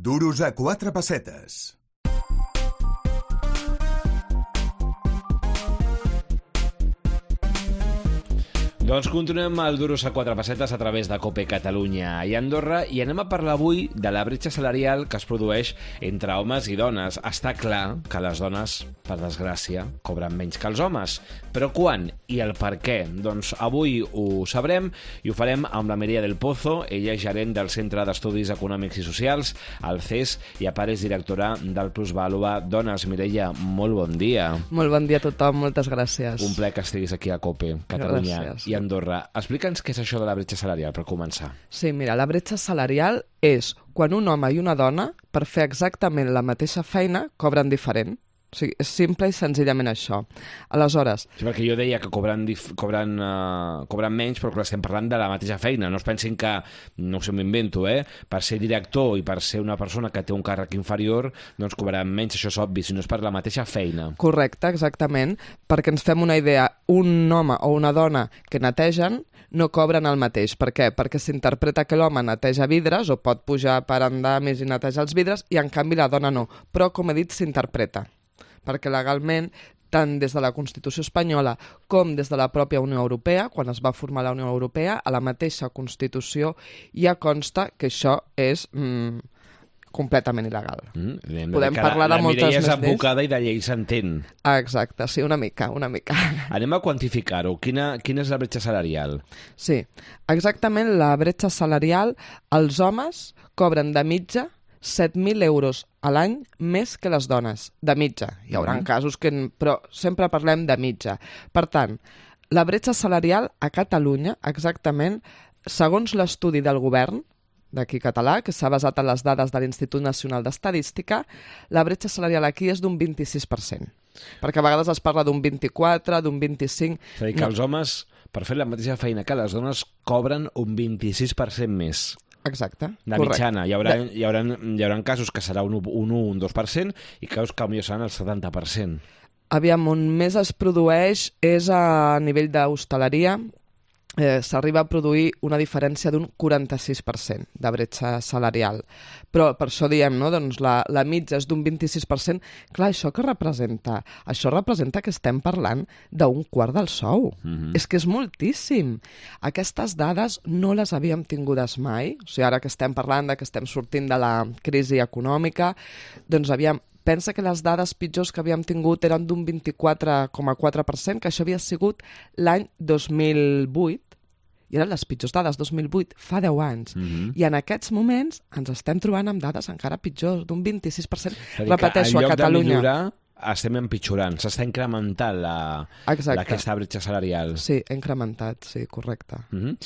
Duros a 4 pessetes. Doncs continuem el Duros a 4 pessetes a través de COPE Catalunya i Andorra i anem a parlar avui de la bretxa salarial que es produeix entre homes i dones. Està clar que les dones, per desgràcia, cobren menys que els homes. Però quan i el per què? Doncs avui ho sabrem i ho farem amb la Mireia del Pozo. Ella és gerent del Centre d'Estudis Econòmics i Socials, el CES, i a part és directora del Plusvàlua Dones. Mireia, molt bon dia. Molt bon dia a tothom, moltes gràcies. Un plaer que estiguis aquí a COPE Catalunya. Gràcies. I Andorra. Explica'ns què és això de la bretxa salarial, per començar. Sí, mira, la bretxa salarial és quan un home i una dona, per fer exactament la mateixa feina, cobren diferent. O sigui, és simple i senzillament això. Aleshores... Sí, perquè jo deia que cobren menys, però que estem parlant de la mateixa feina. No es pensin que, no sé, m'invento, per ser director i per ser una persona que té un càrrec inferior, doncs cobraran menys, això és obvi, si no és per la mateixa feina. Correcte, exactament. Perquè ens fem una idea, un home o una dona que netegen no cobren el mateix. Per què? Perquè s'interpreta que l'home neteja vidres o pot pujar per andames i netejar els vidres i en canvi la dona no. Però, com he dit, s'interpreta. Perquè legalment, tant des de la Constitució espanyola com des de la pròpia Unió Europea, quan es va formar la Unió Europea, a la mateixa Constitució ja consta que això és completament il·legal. Podem parlar de moltes més lleis. La Mireia és advocada i de llei s'entén. Exacte, sí, una mica. Anem a quantificar-ho. Quina és la bretxa salarial? Sí, exactament la bretxa salarial, els homes cobren de mitja 7.000 euros a l'any més que les dones, de mitja. Hi haurà casos que... però sempre parlem de mitja. Per tant, la bretxa salarial a Catalunya, exactament, segons l'estudi del govern d'aquí català, que s'ha basat en les dades de l'Institut Nacional d'Estadística, la bretxa salarial aquí és d'un 26%. Perquè a vegades es parla d'un 24%, d'un 25%... És a dir, que els homes, per fer la mateixa feina que les dones, cobren un 26% més. Exacte, de mitjana. Hi haurà casos que serà un 1, un 2% i casos que potser seran el 70%. Aviam, on més es produeix és a nivell d'hostaleria. S'arriba a produir una diferència d'un 46% de bretxa salarial. Però per això diem, no? Doncs la mitja és d'un 26%. Clar, això què representa? Això representa que estem parlant d'un quart del sou. És que és moltíssim. Aquestes dades no les havíem tingudes mai. O sigui, ara que estem parlant que estem sortint de la crisi econòmica, doncs pensa que les dades pitjors que havíem tingut eren d'un 24,4%, que això havia sigut l'any 2008, i eren les pitjors dades, 2008, fa 10 anys. I en aquests moments ens estem trobant amb dades encara pitjors, d'un 26%. Repeteixo, a Catalunya. En lloc de millorar, estem empitjorant, s'està incrementant aquesta bretxa salarial. Sí, incrementat, sí, correcte.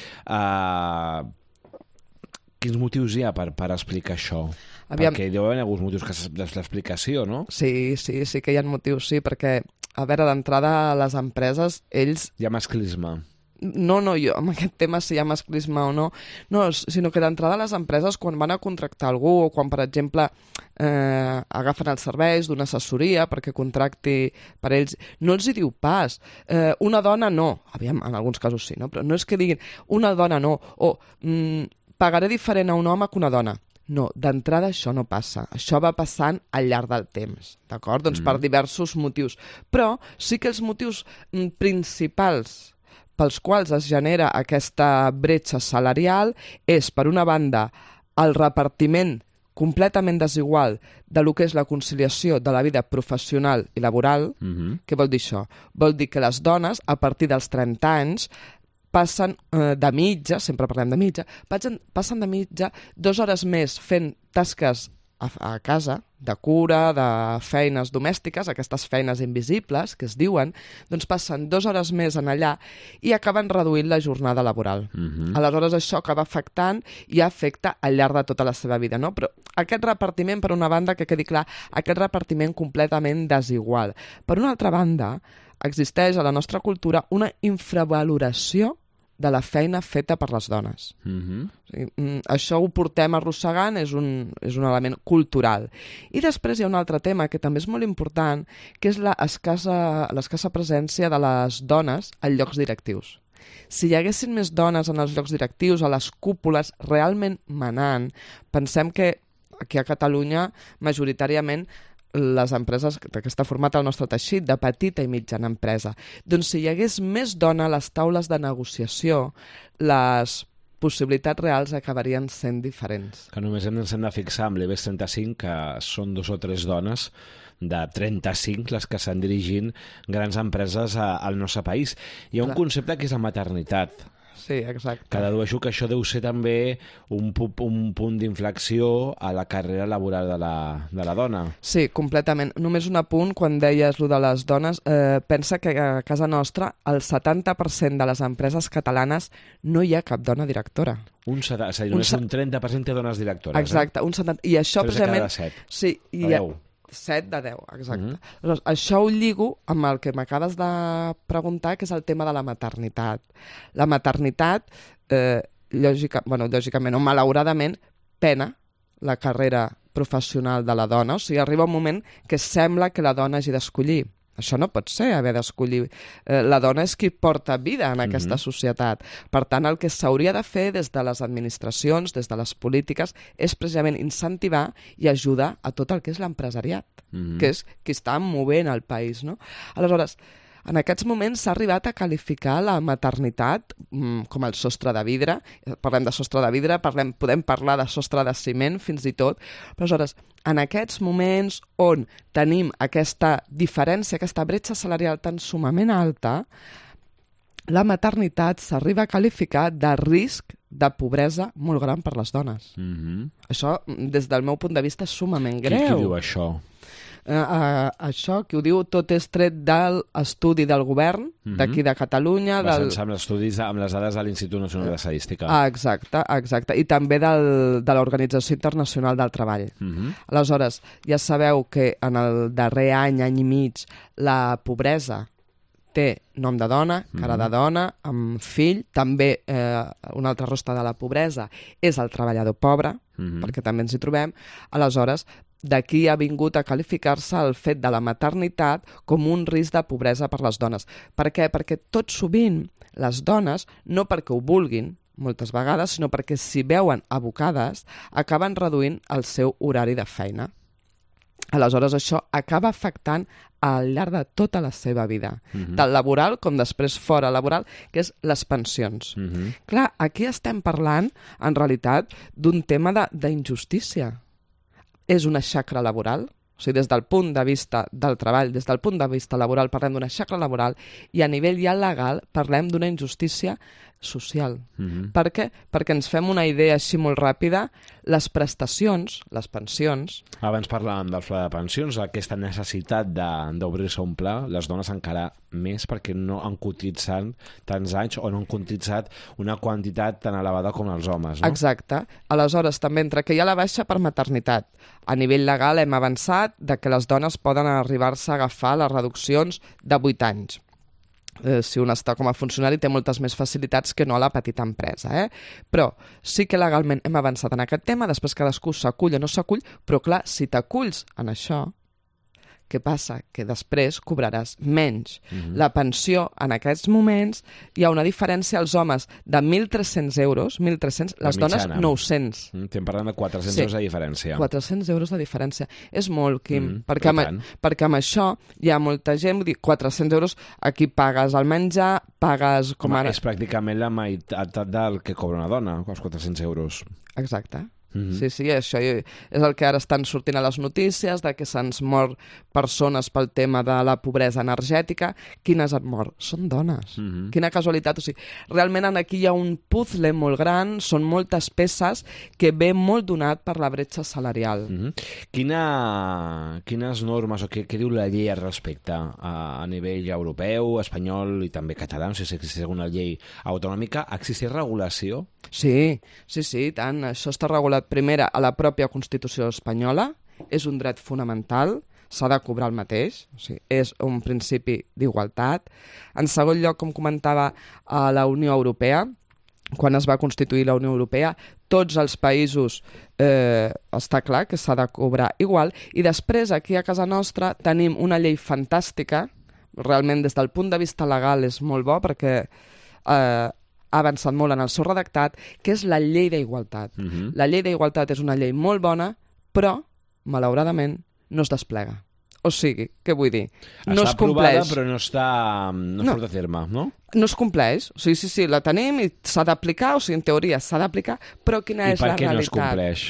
Quins motius hi ha per explicar això? Perquè hi deu haver alguns motius de l'explicació, no? Sí que hi ha motius, sí, perquè, a veure, d'entrada, les empreses, ells... Hi ha masclisme. No, jo, amb aquest tema si hi ha masclisme o no, sinó que d'entrada les empreses, quan van a contractar algú o quan, per exemple, agafen els serveis d'una assessoria perquè contracti per ells, no els hi diu pas, una dona no, aviam, en alguns casos sí, no? Però no és que diguin una dona no, o pagaré diferent a un home que una dona. No, d'entrada això no passa. Això va passant al llarg del temps, d'acord? Doncs per diversos motius. Però sí que els motius principals pels quals es genera aquesta bretxa salarial és, per una banda, el repartiment completament desigual de lo que és la conciliació de la vida professional i laboral. Què vol dir això? Vol dir que les dones, a partir dels 30 anys, passen de mitja, sempre parlem de mitja, passen de mitja 2 hores més fent tasques a casa, de cura, de feines domèstiques, aquestes feines invisibles que es diuen, doncs passen 2 hores més en allà i acaben reduint la jornada laboral. Aleshores això acaba afectant i afecta al llarg de tota la seva vida, no? Però aquest repartiment, per una banda, que quedi clar, aquest repartiment completament desigual. Per una altra banda, existeix a la nostra cultura una infravaloració de la feina feta per les dones. Això ho portem arrossegant, és un element cultural. I després hi ha un altre tema que també és molt important, que és l'escassa presència de les dones en llocs directius. Si hi haguessin més dones en els llocs directius, a les cúpules, realment manant, pensem que aquí a Catalunya, majoritàriament, les empreses que està format el nostre teixit, de petita i mitjana empresa. Doncs si hi hagués més dona a les taules de negociació, les possibilitats reals acabarien sent diferents. Que només ens hem de fixar amb l'IBEX 35, que són 2 o 3 dones de 35 les que estan dirigint grans empreses al nostre país. Hi ha un concepte que és la maternitat. Sí, exacte. Que dedueixo que això deu ser també un punt d'inflexió a la carrera laboral de la dona. Sí, completament. Només un apunt, quan deies lo de les dones, pensa que a casa nostra el 70% de les empreses catalanes no hi ha cap dona directora. És a dir, només un 30% de dones directores. Exacte, un 70%. I això precisament... 3 de cada 7. Sí, de 10. 7 de 10, exacte. Aleshores, això ho lligo amb el que m'acabes de preguntar, que és el tema de la maternitat. La maternitat, lògicament o malauradament, pena la carrera professional de la dona. O sigui, arriba un moment que sembla que la dona hagi d'escollir. Això no pot ser, haver d'escollir. La dona és qui porta vida en aquesta societat. Per tant, el que s'hauria de fer des de les administracions, des de les polítiques, és precisament incentivar i ajudar a tot el que és l'empresariat, que és qui està movent el país, no? Aleshores, en aquests moments s'ha arribat a qualificar la maternitat com el sostre de vidre. Parlem de sostre de vidre, podem parlar de sostre de ciment, fins i tot. Però aleshores, en aquests moments on tenim aquesta diferència, aquesta bretxa salarial tan sumament alta, la maternitat s'arriba a qualificar de risc de pobresa molt gran per les dones. Això, des del meu punt de vista, és sumament greu. Qui diu això? Això, qui ho diu, tot és tret de l'estudi del govern d'aquí de Catalunya. Basant-se amb estudis, amb les dades de l'Institut Nacional d'Estadística. Exacte. I també de l'Organització Internacional del Treball. Aleshores, ja sabeu que en el darrer any i mig, la pobresa té nom de dona, cara de dona, amb fill. També una altra rostra de la pobresa és el treballador pobre, perquè també ens hi trobem. Aleshores, d'aquí ha vingut a qualificar-se el fet de la maternitat com un risc de pobresa per les dones. Per què? Perquè tot sovint les dones, no perquè ho vulguin, moltes vegades, sinó perquè s'hi veuen abocades, acaben reduint el seu horari de feina. Aleshores, això acaba afectant al llarg de tota la seva vida, tant laboral com després fora laboral, que és les pensions. Clar, aquí estem parlant, en realitat, d'un tema d'injustícia. És una xacra laboral, o sigui, des del punt de vista del treball, des del punt de vista laboral parlem d'una xacra laboral i a nivell ja legal parlem d'una injustícia social. Per què? Perquè ens fem una idea així molt ràpida, les prestacions, les pensions... Abans parlàvem del pla de pensions, aquesta necessitat d'obrir-se un pla, les dones encara més perquè no han cotitzat tants anys o no han cotitzat una quantitat tan elevada com els homes, no? Exacte. Aleshores, també entre que hi ha la baixa per maternitat. A nivell legal hem avançat de que les dones poden arribar-se a agafar les reduccions de 8 anys. Si un està com a funcionari té moltes més facilitats que no a la petita empresa. Però sí que legalment hem avançat en aquest tema, després cadascú s'acull o no s'acull, però clar, si t'aculls en això, què passa? Que després cobraràs menys. La pensió, en aquests moments, hi ha una diferència als homes de 1.300 euros, 1.300, les dones 900. Estem parlant de 400 euros de diferència. 400 euros de diferència. És molt, Quim, perquè amb això hi ha molta gent, vull dir, 400 euros, aquí pagues el menjar, pagues com ara... És pràcticament la meitat del que cobra una dona, els 400 euros. Exacte. Sí, això és el que ara estan sortint a les notícies, de que se'ns mor persones pel tema de la pobresa energètica. Quines han mort? Són dones. Quina casualitat. O sigui, realment aquí hi ha un puzzle molt gran, són moltes peces que ve molt donat per la bretxa salarial. Quines normes o què diu la llei al respecte a nivell europeu, espanyol i també català? No sé si existeix alguna llei autonòmica. Existeix regulació? Sí, tant. Això està regulat primera a la pròpia Constitució espanyola, és un dret fonamental, s'ha de cobrar el mateix, o sigui, és un principi d'igualtat. En segon lloc, com comentava, a la Unió Europea, quan es va constituir la Unió Europea, tots els països està clar que s'ha de cobrar igual, i després aquí a casa nostra tenim una llei fantàstica, realment des del punt de vista legal és molt bo perquè ha avançat molt en el seu redactat, que és la llei d'igualtat. La llei d'igualtat és una llei molt bona, però, malauradament, no es desplega. O sigui, què vull dir? No Està es compleix. aprovada, però no surt a terme, no? No es compleix. O sigui, sí, la tenim i s'ha d'aplicar, o sigui, en teoria s'ha d'aplicar, però quina és la realitat? I per què no es compleix?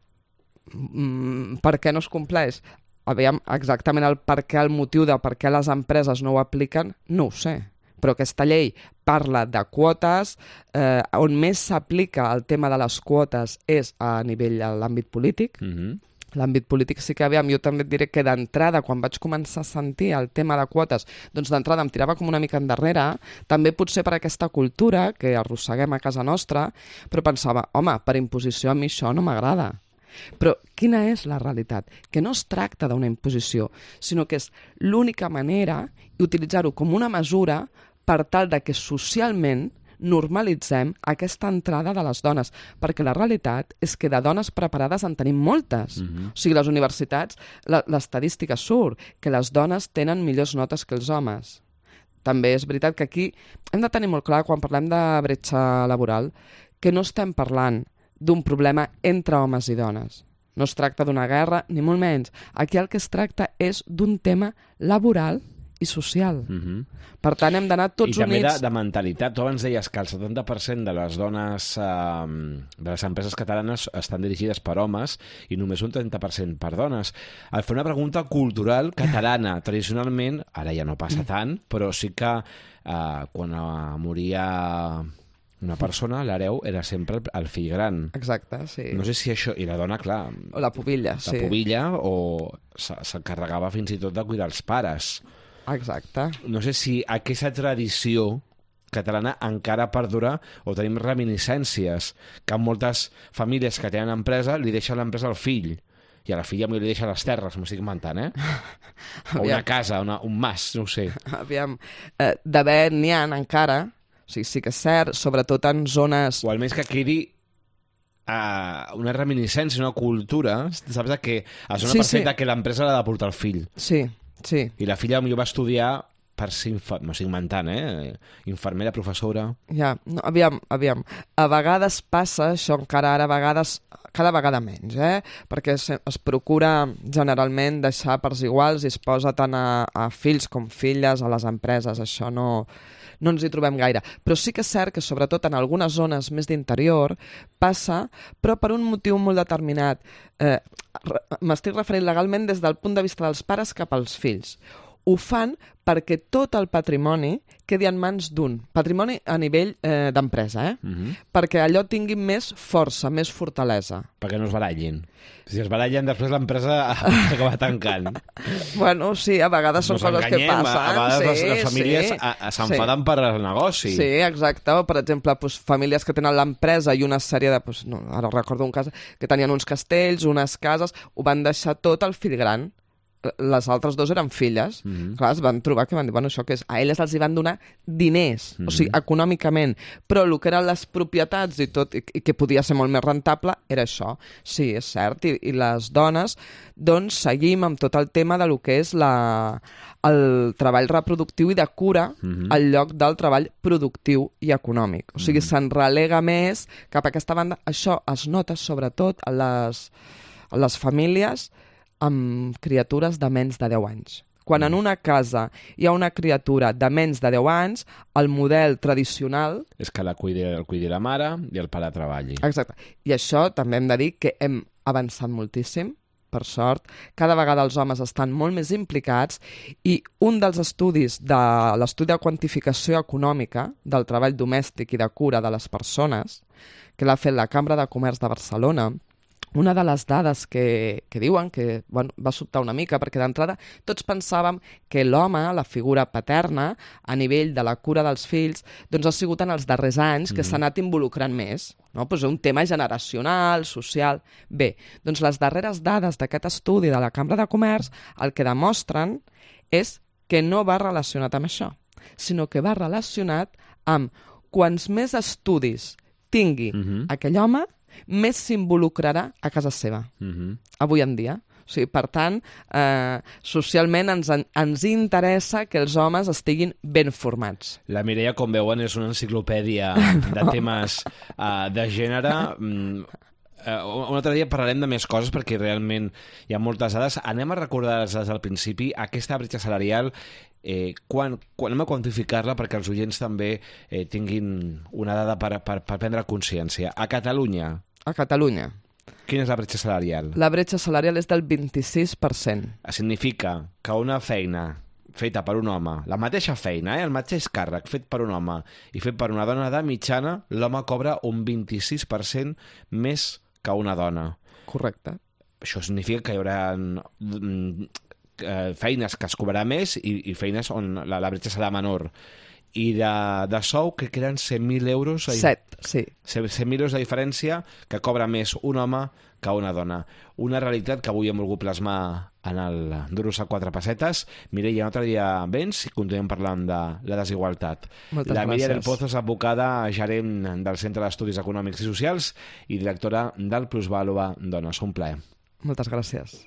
Per què no es compleix? Aviam, exactament el per què, el motiu de per què les empreses no ho apliquen, no ho sé. Però aquesta llei parla de quotes, on més s'aplica el tema de les quotes és a nivell de l'àmbit polític. L'àmbit polític sí que, aviam, jo també et diré que d'entrada, quan vaig començar a sentir el tema de quotes, doncs d'entrada em tirava com una mica endarrere, també potser per aquesta cultura que arrosseguem a casa nostra, però pensava, home, per imposició a mi això no m'agrada. Però quina és la realitat? Que no es tracta d'una imposició, sinó que és l'única manera d'utilitzar-ho com una mesura per tal de que socialment normalitzem aquesta entrada de les dones, perquè la realitat és que de dones preparades en tenim moltes. O sigui, les universitats, l'estadística surt, que les dones tenen millors notes que els homes. També és veritat que aquí hem de tenir molt clar, quan parlem de bretxa laboral, que no estem parlant d'un problema entre homes i dones. No es tracta d'una guerra, ni molt menys. Aquí el que es tracta és d'un tema laboral i social. Per tant, hem d'anar tots units... I també de mentalitat. Tu abans deies que el 70% de les dones de les empreses catalanes estan dirigides per homes i només un 30% per dones. Al fer una pregunta cultural catalana, tradicionalment, ara ja no passa tant, però sí que quan moria una persona, l'hereu era sempre el fill gran. Exacte, sí. No sé si això... I la dona, clar... O la pubilla, sí. La pubilla, o s'encarregava fins i tot de cuidar els pares. Exacte. No sé si aquesta tradició catalana encara perdura o tenim reminiscències, que en moltes famílies que tenen empresa li deixen l'empresa al fill i a la filla li deixa les terres, m'ho estic inventant, o una casa, un mas, no ho sé. Aviam, d'haver n'hi ha encara, o sigui, sí que és cert, sobretot en zones... O almenys que quedi una reminiscència, una cultura, saps, que es dona per fet que l'empresa l'ha de portar el fill. Sí. Sí. I la filla potser va estudiar per ser, no estic inventant, infermera, professora... Ja, no, aviam. A vegades passa això, encara ara a vegades, cada vegada menys, perquè es procura generalment deixar parts iguals i es posa tant a fills com filles a les empreses, això no ens hi trobem gaire. Però sí que és cert que sobretot en algunes zones més d'interior passa, però per un motiu molt determinat. M'estic referint legalment des del punt de vista dels pares cap als fills. Ho fan perquè tot el patrimoni quedi en mans d'un. Patrimoni a nivell d'empresa, perquè allò tingui més força, més fortalesa. Perquè no es barallin. Si es barallen, després l'empresa acaba tancant. Bueno, sí, a vegades són coses que passen. A vegades les famílies s'enfaden per al negoci. Sí, exacte. O, per exemple, famílies que tenen l'empresa i una sèrie de... Ara recordo un cas que tenien uns castells, unes cases, ho van deixar tot al fill gran. Les altres dues eren filles. Clar, es van trobar que van dir, bueno, això que és? A elles els hi van donar diners, o sigui, econòmicament, però el que eren les propietats i tot, i que podia ser molt més rentable, era això. Sí, és cert, i les dones, doncs, seguim amb tot el tema de lo que és el treball reproductiu i de cura al lloc del treball productiu i econòmic. O sigui, se'n relega més cap a aquesta banda. Això es nota sobretot a les famílies amb criatures de menys de 10 anys. Quan en una casa hi ha una criatura de menys de 10 anys, el model tradicional... És que el cuidi la mare i el pare treballi. Exacte. I això també hem de dir que hem avançat moltíssim, per sort. Cada vegada els homes estan molt més implicats i un dels estudis de l'estudi de quantificació econòmica del treball domèstic i de cura de les persones, que l'ha fet la Cambra de Comerç de Barcelona, una de les dades que diuen, que va sobtar una mica, perquè d'entrada tots pensàvem que l'home, la figura paterna, a nivell de la cura dels fills, doncs ha sigut en els darrers anys que s'ha anat involucrant més. No? Pues un tema generacional, social... Bé, doncs les darreres dades d'aquest estudi de la Cambra de Comerç el que demostren és que no va relacionat amb això, sinó que va relacionat amb quants més estudis tingui aquell home, més s'involucrarà a casa seva, avui en dia. O sigui, per tant, socialment ens interessa que els homes estiguin ben formats. La Mireia, com veuen, és una enciclopèdia de temes de gènere. un altre dia parlarem de més coses perquè realment hi ha moltes dades. Anem a recordar-les des del principi. Aquesta bretxa salarial, quan anem a quantificar-la perquè els oients també tinguin una dada per prendre consciència. A Catalunya, quina és la bretxa salarial? La bretxa salarial és del 26%. Significa que una feina feta per un home, la mateixa feina, el mateix càrrec fet per un home i fet per una dona de mitjana, l'home cobra un 26% més que una dona. Correcte. Això significa que hi haurà feines que es cobrarà més i feines on la bretxa serà menor. I de sou, que eren 100.000 euros... 7, sí. 100.000 euros de diferència que cobra més un home que una dona. Una realitat que avui hem volgut plasmar en el Duros a 4 pessetes. Mireia, un altre dia vens i continuem parlant de la desigualtat. Moltes gràcies. Mireia del Pozo és advocada, gerent del Centre d'Estudis Econòmics i Socials i directora del Plusvàlua Dones. Un plaer. Moltes gràcies.